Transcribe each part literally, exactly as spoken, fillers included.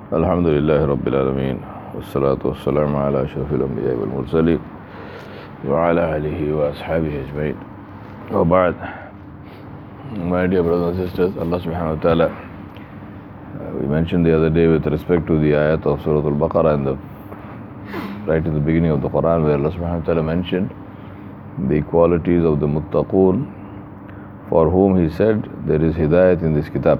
Alhamdulillah Rabbil Alameen. Wassalatu wassalamu ala ashrafil anbiya wal mursaleen wa ala alihi wa ashabihi ajma'in. Wa ba'd. My dear brothers and sisters, Allah subhanahu wa ta'ala, uh, we mentioned the other day with respect to the ayat of Surah Al-Baqarah in the, right in the beginning of the Quran, where Allah subhanahu wa ta'ala mentioned the qualities of the muttaqoon, for whom He said there is hidayat in this kitab.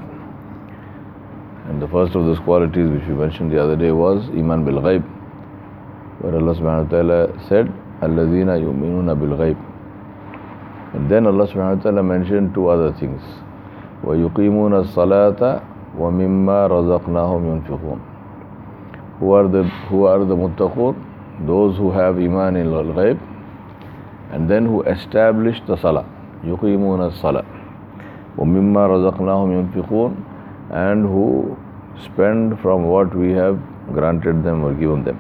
And the first of those qualities which we mentioned the other day was Iman bil Ghaib, where Allah subhanahu wa ta'ala said, Alladhina yu'minuna bil Ghaib. And then Allah subhanahu wa ta'ala mentioned two other things. وَيُقِيمُونَ الصَّلَاةَ وَمِمَّا رَزَقْنَاهُمْ يُنْفِقُونَ. Who are the who are the muttaqun? Those who have Iman in al-Ghaib, and then who establish the Salah. يُقِيمُونَ الصَّلَاةَ وَمِمَّا رَزَقْنَاهُمْ يُنْفِقُونَ, and who spend from what we have granted them or given them.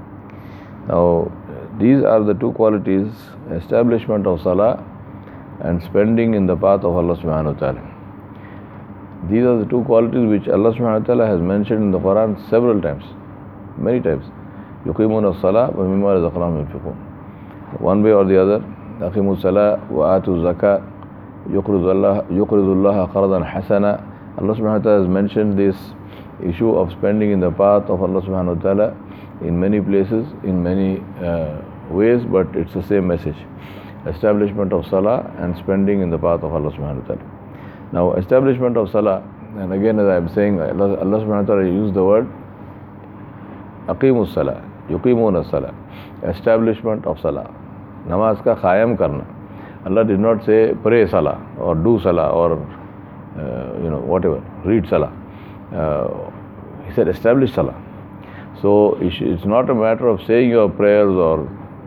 Now, these are the two qualities, establishment of Salah and spending in the path of Allah subhanahu wa ta'ala. These are the two qualities which Allah subhanahu wa ta'ala has mentioned in the Quran several times, many times. يُقِيمُونَ الصَّلَاةَ وَمِمَّا رَزَقْنَاهُمْ يُنْفِقُونَ. One way or the other, أَقِيمُوا الصَّلَاةَ وَآتُوا الزَّكَاةَ يُقْرِضُ اللَّهَ قَرْضًا حَسَنًا. Allah subhanahu wa ta'ala has mentioned this issue of spending in the path of Allah subhanahu wa ta'ala in many places, in many uh, ways, but it's the same message. Establishment of Salah and spending in the path of Allah subhanahu wa ta'ala. Now, establishment of Salah, and again as I'm saying, Allah, Allah subhanahu wa ta'ala used the word Aqimus Salah, Yuqimuna Salah, establishment of Salah. Namaz ka khayam karna. Allah did not say pray Salah or do Salah or Uh, you know, whatever, read Salah. Uh, he said establish Salah. So it's not a matter of saying your prayers or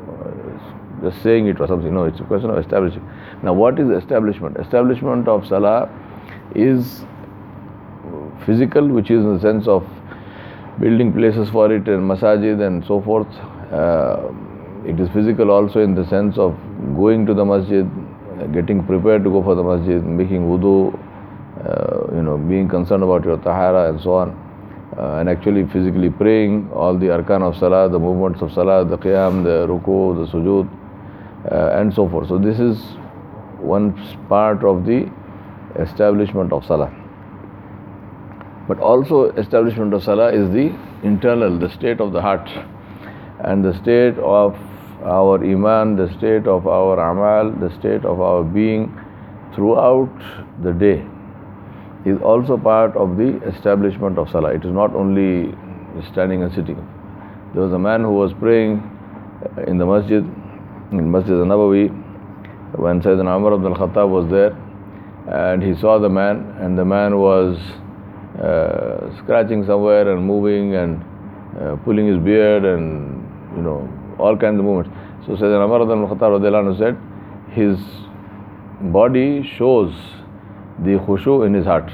just saying it or something. No, it's a question of establishing. Now, what is establishment? Establishment of Salah is physical, which is in the sense of building places for it and masajid and so forth. Uh, it is physical also in the sense of going to the masjid, getting prepared to go for the masjid, making wudu, Uh, you know, being concerned about your tahara and so on, uh, and actually physically praying all the arkan of salah, the movements of salah, the qiyam, the ruku, the sujood, uh, and so forth. So this is one part of the establishment of salah. But also establishment of salah is the internal, the state of the heart, and the state of our iman, the state of our amal, the state of our being throughout the day is also part of the establishment of Salah. It is not only standing and sitting. There was a man who was praying in the masjid, in Masjid al-Nabawi, when Sayyidina Umar ibn al-Khattab was there, and he saw the man, and the man was uh, scratching somewhere and moving and uh, pulling his beard and, you know, all kinds of movements. So Sayyidina Umar ibn al-Khattab said, his body shows the khushu in his heart.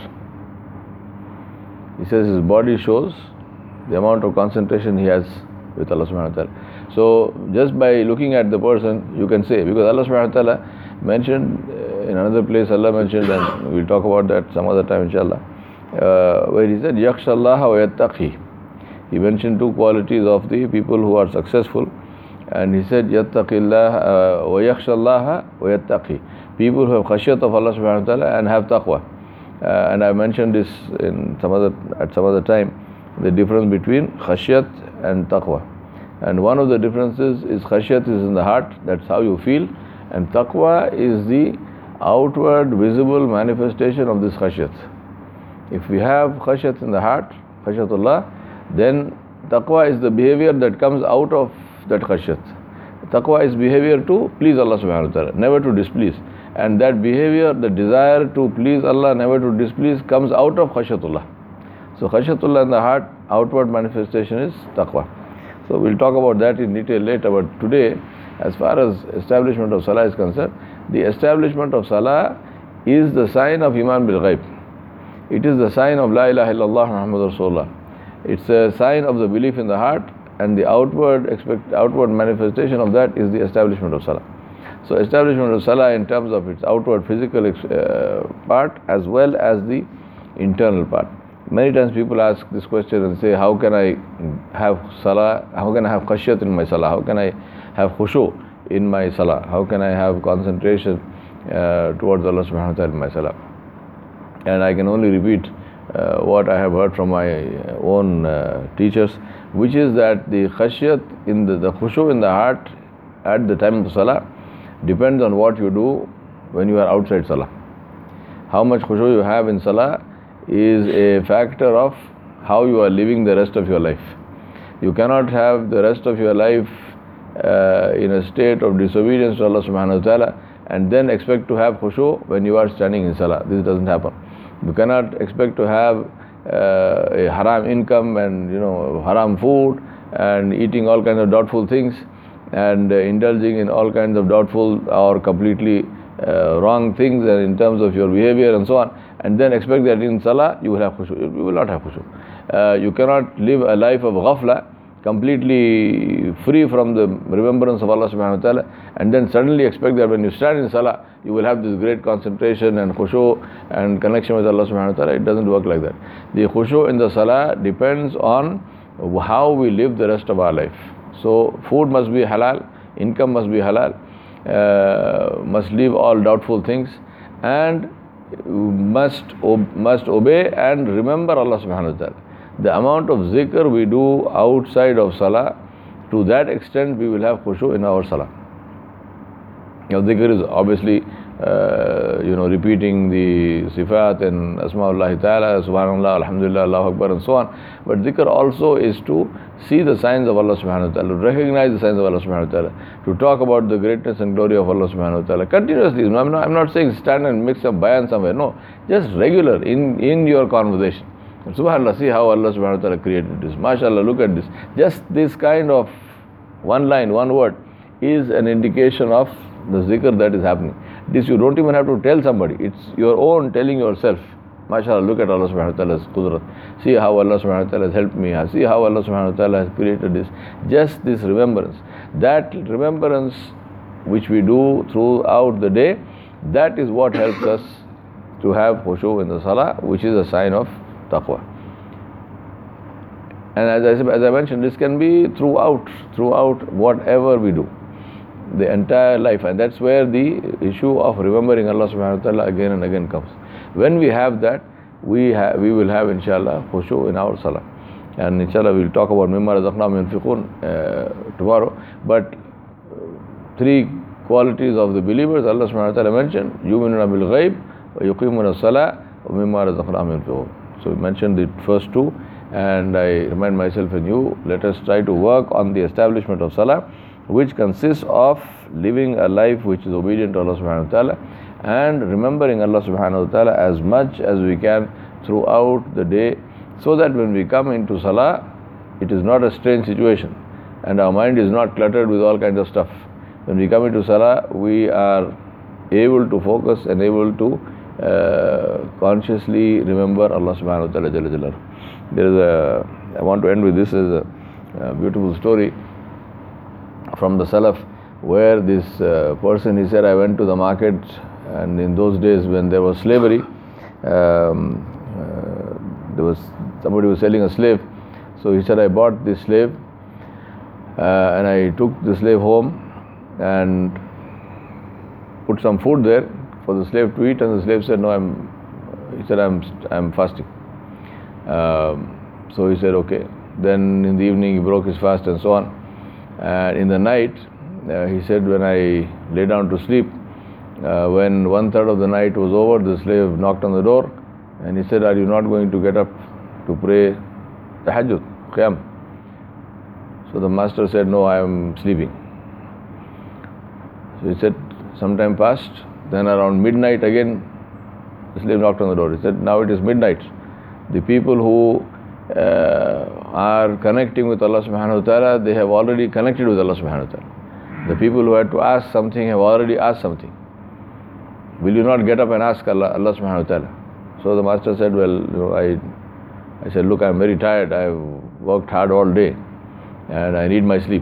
He says his body shows the amount of concentration he has with Allah subhanahu wa ta'ala. So just by looking at the person, you can say, because Allah subhanahu wa ta'ala mentioned uh, in another place, Allah mentioned, and we'll talk about that some other time inshallah, uh, where He said, yakhshallaha wa yattaqi. He mentioned two qualities of the people who are successful, and He said, yattaqillah wa yakhshallaha wa yattaqi. People who have khashiyat of Allah subhanahu wa ta'ala and have taqwa. Uh, and I mentioned this in some other at some other time, the difference between khashiyat and taqwa. And one of the differences is khashiyat is in the heart, that's how you feel, and taqwa is the outward visible manifestation of this khashiyat. If we have khashiyat in the heart, khashiyatullah, then taqwa is the behavior that comes out of that khashiyat. Taqwa is behavior to please Allah subhanahu wa ta'ala, never to displease. And that behavior, the desire to please Allah, never to displease, comes out of khashyatullah. So khashyatullah in the heart, outward manifestation is taqwa. So we'll talk about that in detail later. But today, as far as establishment of salah is concerned, the establishment of salah is the sign of iman bil ghaib. It is the sign of la ilaha illallah Muhammadur Rasulullah. It's a sign of the belief in the heart, and the outward expect, outward manifestation of that is the establishment of salah. So establishment of salah in terms of its outward physical uh, part as well as the internal part. Many times people ask this question and say, how can I have salah, how can I have khashyat in my salah, how can I have khushu in my salah, how can I have concentration uh, towards Allah subhanahu wa ta'ala in my salah. And I can only repeat uh, what I have heard from my own uh, teachers, which is that the khashyat, in the, the khushu in the heart at the time of salah depends on what you do when you are outside salah. How much khushu you have in salah is a factor of how you are living the rest of your life. You cannot have the rest of your life uh, in a state of disobedience to Allah subhanahu wa ta'ala and then expect to have khushu when you are standing in salah. This doesn't happen. You cannot expect to have uh, a haram income and you know haram food and eating all kinds of doubtful things and uh, indulging in all kinds of doubtful or completely uh, wrong things and in terms of your behavior and so on, and then expect that in salah you will have khushu. You will not have khushu. Uh, you cannot live a life of ghafla, completely free from the remembrance of Allah subhanahu wa ta'ala, and then suddenly expect that when you stand in salah you will have this great concentration and khushu and connection with Allah subhanahu wa ta'ala. It doesn't work like that. The khushu in the salah depends on how we live the rest of our life. So food must be halal, income must be halal, uh, must leave all doubtful things, and must ob- must obey and remember Allah subhanahu wa ta'ala. The amount of zikr we do outside of salah, to that extent we will have khushu in our salah. Now zikr is obviously uh, you know repeating the sifat and asma'ullah ta'ala, subhanallah, alhamdulillah, Allahu Akbar and so on. But zikr also is to see the signs of Allah subhanahu wa ta'ala, recognize the signs of Allah subhanahu wa ta'ala, to talk about the greatness and glory of Allah subhanahu wa ta'ala continuously. No, I'm, not, I'm not saying stand and mix up bayan somewhere, no, just regular in, in your conversation. SubhanAllah, see how Allah subhanahu wa ta'ala created this. MashaAllah, look at this. Just this kind of one line, one word is an indication of the zikr that is happening. This you don't even have to tell somebody. It's your own telling yourself. MashaAllah, look at Allah subhanahu wa ta'ala's qudrat. See how Allah subhanahu wa ta'ala has helped me. See how Allah subhanahu wa ta'ala has created this. Just this remembrance. That remembrance which we do throughout the day, that is what helps us to have khushu in the salah, which is a sign of taqwa. And as I, as I mentioned, this can be throughout, throughout whatever we do, the entire life. And that's where the issue of remembering Allah subhanahu wa ta'ala again and again comes. When we have that, we have, we will have inshallah khushu in our salah. And inshallah we'll talk about mimma razaqnahum yunfiqun uh, tomorrow. But three qualities of the believers Allah subhanahu wa ta'ala mentioned: yu'minuna bil ghaib wa yuqimuna as-salah wa mimma razaqnahum yunfiqun. So we mentioned the first two, and I remind myself and you, let us try to work on the establishment of salah, which consists of living a life which is obedient to Allah subhanahu wa ta'ala and remembering Allah subhanahu wa ta'ala as much as we can throughout the day, so that when we come into salah, it is not a strange situation and our mind is not cluttered with all kinds of stuff. When we come into salah, we are able to focus and able to uh, consciously remember Allah subhanahu wa ta'ala jalla jalaluhu. There is a, I want to end with this as a, a beautiful story from the Salaf, where this uh, person, he said, I went to the market, and in those days when there was slavery, um, uh, there was somebody was selling a slave. So he said, I bought this slave uh, and I took the slave home and put some food there for the slave to eat, and the slave said, no, I'm, he said, I'm, I'm fasting. Um, so he said, okay. Then in the evening he broke his fast and so on. And in the night, uh, he said, when I lay down to sleep, uh, when one third of the night was over, the slave knocked on the door and he said, are you not going to get up to pray tahajjud, qiyam? So the master said, no, I am sleeping. So he said, some time passed. Then around midnight again, the slave knocked on the door. He said, now it is midnight. The people who uh, are connecting with Allah subhanahu wa ta'ala, they have already connected with Allah subhanahu wa ta'ala. The people who had to ask something have already asked something. Will you not get up and ask Allah, Allah subhanahu wa ta'ala? So the master said, well, you know, I, I said, look, I am very tired. I have worked hard all day and I need my sleep.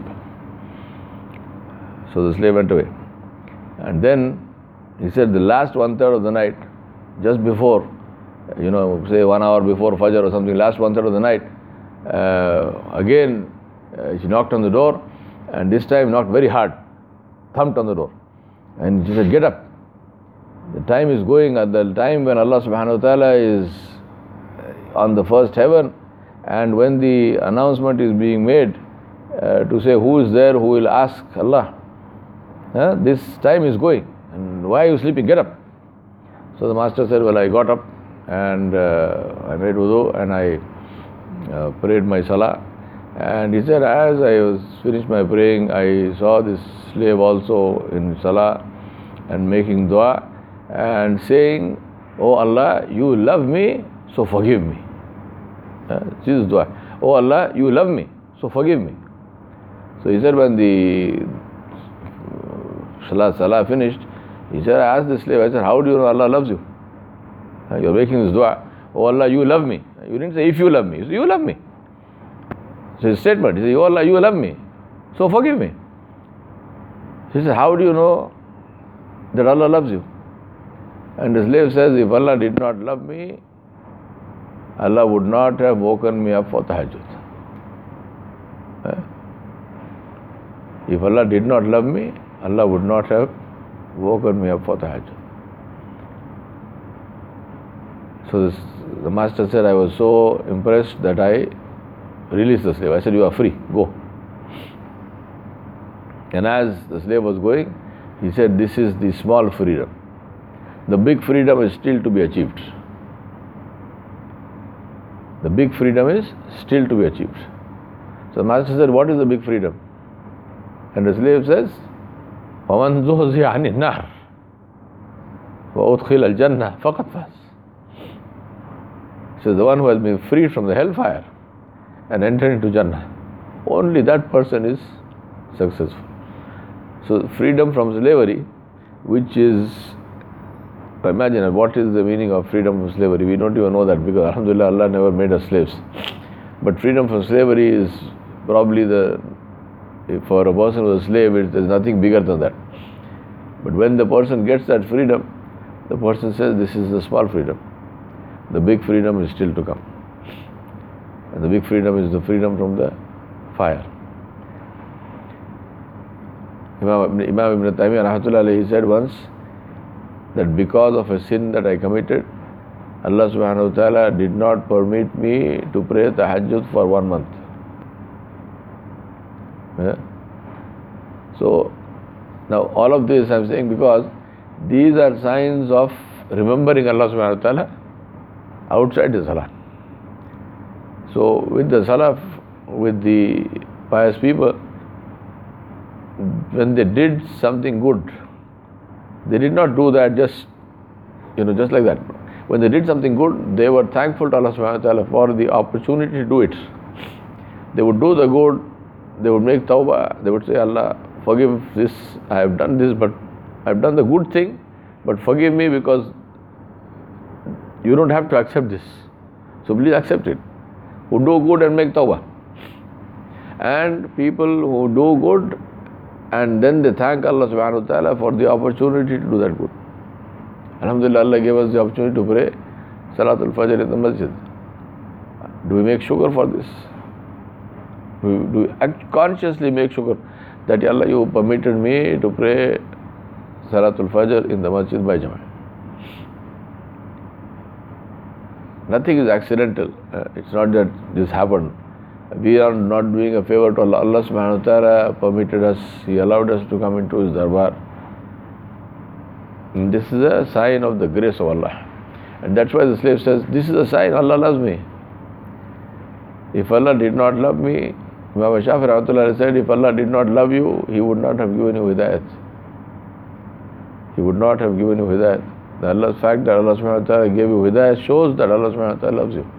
So the slave went away. And then he said, the last one third of the night, just before you know, say one hour before Fajr or something, last one third of the night, uh, again uh, she knocked on the door, and this time knocked very hard, thumped on the door, and she said, get up. The time is going, at the time when Allah subhanahu wa ta'ala is on the first heaven, and when the announcement is being made uh, to say who is there who will ask Allah, uh, this time is going, and why are you sleeping? Get up. So the master said, well, I got up and uh, I made wudu and I uh, prayed my salah. And he said, as I was finished my praying, I saw this slave also in salah and making dua and saying, oh Allah, you love me, so forgive me. Uh, this is dua. Oh Allah, you love me, so forgive me. So he said, when the salah, salah finished, he said, I asked the slave, I said, how do you know Allah loves you? Uh, you're making this dua. Oh Allah, you love me. You didn't say if you love me. You said, you love me. So his statement, he said, oh Allah, you love me, so forgive me. He said, how do you know that Allah loves you? And the slave says, if Allah did not love me, Allah would not have woken me up for tahajjud. Uh, if Allah did not love me, Allah would not have woken me up for tahajjud. So this, the master said, I was so impressed that I released the slave. I said, you are free, go. And as the slave was going, he said, this is the small freedom. The big freedom is still to be achieved. The big freedom is still to be achieved. So the master said, what is the big freedom? And the slave says, وَمَنْ زُحْزِحَ عَنِ النَّارِ وَأُدْخِلَ الْجَنَّةَ فَقَدْ فَازَ. So the one who has been freed from the hellfire and entered into Jannah, only that person is successful. So freedom from slavery, which is, imagine what is the meaning of freedom from slavery. We don't even know that, because alhamdulillah, Allah never made us slaves. But freedom from slavery is probably the, for a person who is a slave, it, there's nothing bigger than that. But when the person gets that freedom, the person says, this is the small freedom. The big freedom is still to come. And the big freedom is the freedom from the fire. Imam, Imam Ibn Taymiyyah rahmatullah alayhi said once that because of a sin that I committed, Allah subhanahu wa ta'ala did not permit me to pray tahajjud for one month. Yeah? So now all of this I'm saying because these are signs of remembering Allah subhanahu wa ta'ala outside the salah. So with the salah, with the pious people, when they did something good, they did not do that just, you know, just like that. When they did something good, they were thankful to Allah subhanahu wa ta'ala for the opportunity to do it. They would do the good, they would make tawbah, they would say, Allah, forgive this, I have done this, but I have done the good thing, but forgive me because you don't have to accept this. So please accept it. Who do good and make tawbah. And people who do good and then they thank Allah subhanahu wa ta'ala for the opportunity to do that good. Alhamdulillah, Allah gave us the opportunity to pray Salatul Fajr in the masjid. Do we make shukr for this? Do we, do we act consciously make shukr that Allah, you permitted me to pray Salatul Fajr in the masjid by Jama'ah? Nothing is accidental. Uh, it's not that this happened. We are not doing a favor to Allah. Allah subhanahu wa ta'ala permitted us, He allowed us to come into His darbar. And this is a sign of the grace of Allah. And that's why the slave says, this is a sign Allah loves me. If Allah did not love me, Imam Shafi rahmatullah said, if Allah did not love you, He would not have given you hidayat. He would not have given you hidayat. The Allah's fact that Allah subhanahu wa ta'ala gave you hidayah shows that Allah subhanahu wa ta'ala loves you.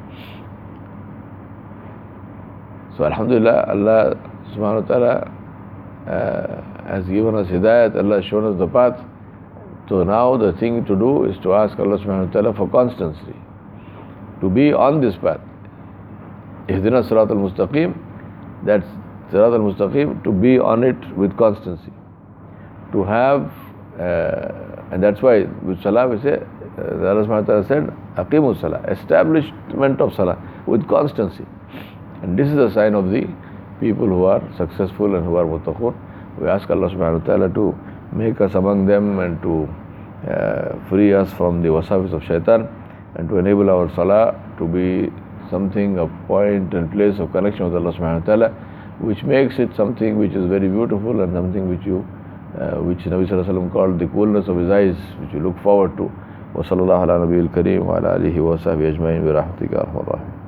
So alhamdulillah, Allah subhanahu wa ta'ala uh, has given us hidayat, Allah has shown us the path. So now the thing to do is to ask Allah subhanahu wa ta'ala for constancy, to be on this path. Ihdina Sirat al-Mustaqim, that's Sirat al-Mustaqim, to be on it with constancy. To have, uh, and that's why with salah we say, uh, Allah subhanahu wa ta'ala said, Aqimus salah, establishment of salah with constancy. And this is a sign of the people who are successful and who are muttaqun. We ask Allah subhanahu wa ta'ala to make us among them and to uh, free us from the wasafis of shaitan and to enable our salah to be something, a point and place of connection with Allah subhanahu wa ta'ala, which makes it something which is very beautiful and something which you, uh, which Nabi sallallahu alaihi wasallam called the coolness of his eyes, which you look forward to. Wa sallallahu ala nabiyil kareem wa ala alihi wa sahbihi ajma'in bi rahmatika arhamar rahimin.